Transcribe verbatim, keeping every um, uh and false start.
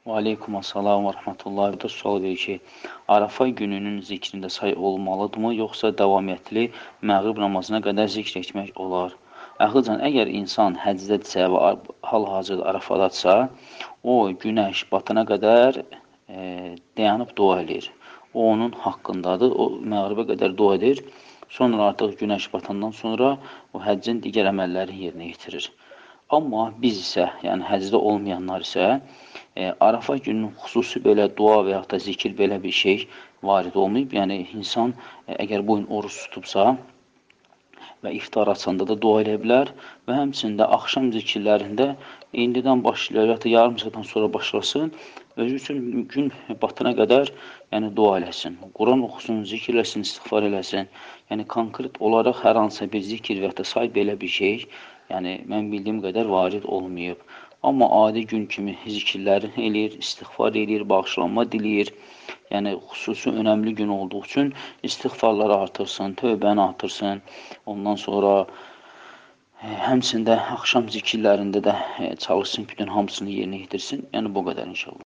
Və aleykum assalam və rəhmətullahi. Bu da sual verir ki, Arafa gününün zikrində say olmalıdırmı, yoxsa davamiyyətli məğrib namazına qədər zikr etmək olar? Əxlıcan, əgər insan həcdədirsə və hal-hazırda Arafadadsa, o günəş batana qədər e, dayanıb dua edir. O onun haqqındadır, o məğribə qədər dua edir. Sonra artıq günəş batandan sonra o həccin digər əməllərini yerinə yetirir. Amma biz isə, yəni həcdə olmayanlar isə, e, Arafa gününün xüsusi belə dua və yaxud da zikir belə bir şey varid olmayıb. Yəni, insan e, əgər bu gün oruç tutubsa və iftar açanda da dua edə bilər və həmçində axşam zikirlərində indidən başlayır, ya da yarım saatdan sonra başlasın, özü üçün gün batına qədər yəni, dua eləsin. Quran oxusun, zikr eləsin, istiğfar eləsin. Yəni, konkret olaraq hər hansısa bir zikir və ya da say belə bir şey, yəni, mən bildiyim qədər varid olmayıb. Amma adi gün kimi zikirlərini eləyir, istiğfar eləyir, bağışlanma diləyir. Yəni, xüsusi önəmli gün olduğu üçün istiğfarları artırsın, tövbəni artırsın. Ondan sonra e, həmçində axşam zikirlərində də e, çalışsın, bütün hamısını yerinə yetirsin. Yəni, bu qədər inşallah.